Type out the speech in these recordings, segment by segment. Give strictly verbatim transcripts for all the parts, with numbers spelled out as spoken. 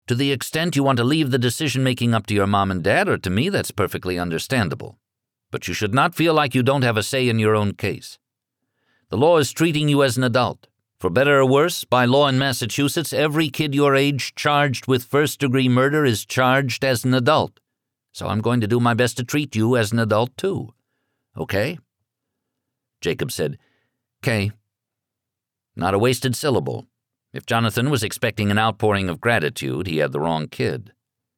To the extent you want to leave the decision-making up to your mom and dad, or to me, that's perfectly understandable. But you should not feel like you don't have a say in your own case. The law is treating you as an adult. For better or worse, by law in Massachusetts, every kid your age charged with first-degree murder is charged as an adult. So I'm going to do my best to treat you as an adult, too. Okay? Jacob said, "'Kay." Not a wasted syllable. If Jonathan was expecting an outpouring of gratitude, he had the wrong kid.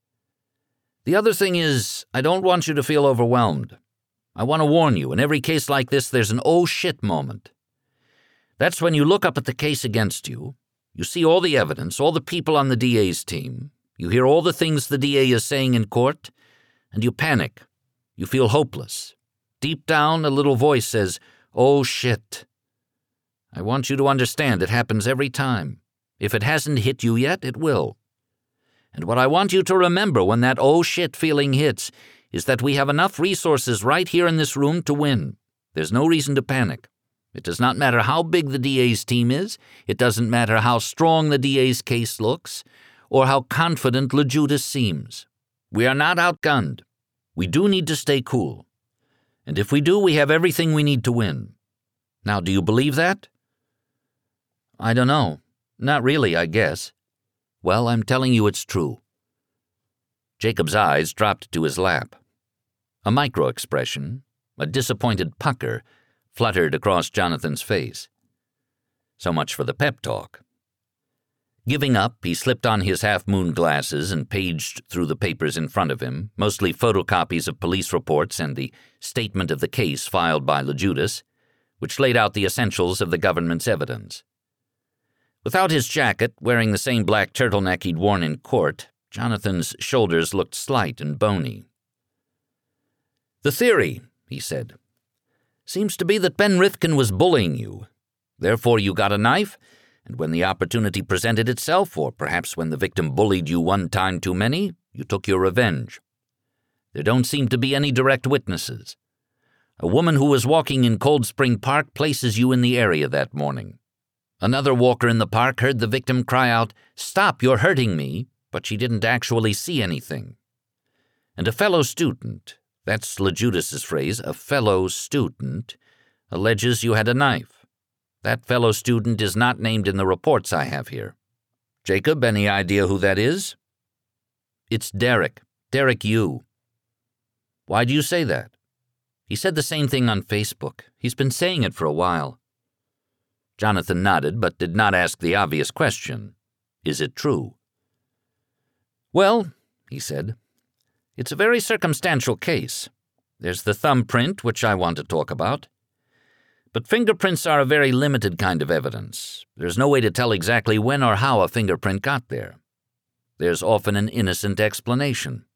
The other thing is, I don't want you to feel overwhelmed. I want to warn you, in every case like this, there's an oh shit moment. That's when you look up at the case against you, you see all the evidence, all the people on the D A's team, you hear all the things the D A is saying in court, and you panic. You feel hopeless. Deep down, a little voice says, "Oh shit." I want you to understand it happens every time. If it hasn't hit you yet, it will. And what I want you to remember when that oh shit feeling hits is that we have enough resources right here in this room to win. There's no reason to panic. It does not matter how big the D A's team is, it doesn't matter how strong the D A's case looks, or how confident LeJudas seems. We are not outgunned. We do need to stay cool. And if we do, we have everything we need to win. Now, do you believe that? I don't know. Not really, I guess. Well, I'm telling you it's true. Jacob's eyes dropped to his lap. A micro-expression, a disappointed pucker, fluttered across Jonathan's face. So much for the pep talk. Giving up, he slipped on his half-moon glasses and paged through the papers in front of him, mostly photocopies of police reports and the statement of the case filed by LeJudas, which laid out the essentials of the government's evidence. Without his jacket, wearing the same black turtleneck he'd worn in court, Jonathan's shoulders looked slight and bony. "The theory," he said, "seems to be that Ben Rifkin was bullying you. Therefore you got a knife, and when the opportunity presented itself, or perhaps when the victim bullied you one time too many, you took your revenge. There don't seem to be any direct witnesses. A woman who was walking in Cold Spring Park places you in the area that morning. Another walker in the park heard the victim cry out, 'Stop, you're hurting me,' but she didn't actually see anything. And a fellow student, that's LeJudas's phrase, a fellow student, alleges you had a knife. That fellow student is not named in the reports I have here. Jacob, any idea who that is?" "It's Derek. Derek Yu." "Why do you say that?" "He said the same thing on Facebook. He's been saying it for a while." Jonathan nodded, but did not ask the obvious question. "Is it true?" "Well," he said, "it's a very circumstantial case. There's the thumbprint, which I want to talk about. But fingerprints are a very limited kind of evidence. There's no way to tell exactly when or how a fingerprint got there. There's often an innocent explanation.